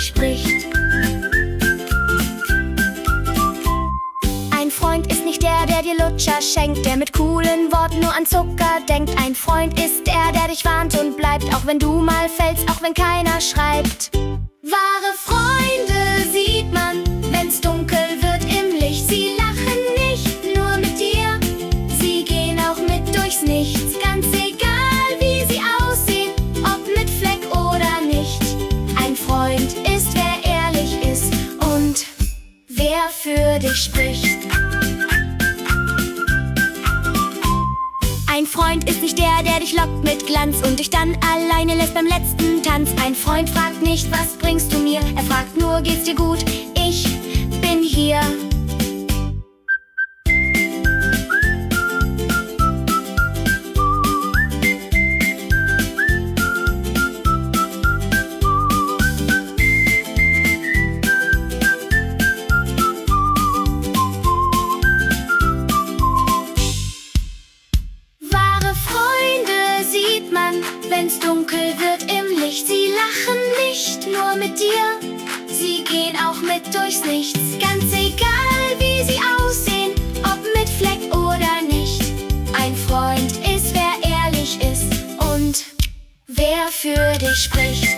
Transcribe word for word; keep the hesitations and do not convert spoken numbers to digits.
dich spricht. Ein Freund ist nicht der, der dir Lutscher schenkt, der mit coolen Worten nur an Zucker denkt. Ein Freund ist der, der dich warnt und bleibt, auch wenn du mal fällst, auch wenn keiner schreibt. Wahre Freunde sieht man, wenn's dunkel wird im Licht. Sie lachen nicht nur mit dir, sie gehen auch mit durchs Nichts. Ganz egal, wie sie aussehen, ob mit Fleck oder nicht. Ein Freund ist, wer ehrlich ist und wer für dich spricht. Ein Freund ist nicht der, der dich lockt mit Glanz und dich dann alleine lässt beim letzten Tanz. Ein Freund fragt nicht, was bringst du mir? Er fragt nur, geht's dir gut? Ich bin hier. Wenn's dunkel wird im Licht, sie lachen nicht nur mit dir, sie gehen auch mit durchs Nichts. Ganz egal, wie sie aussehen, ob mit Fleck oder nicht. Ein Freund ist, wer ehrlich ist und wer für dich spricht.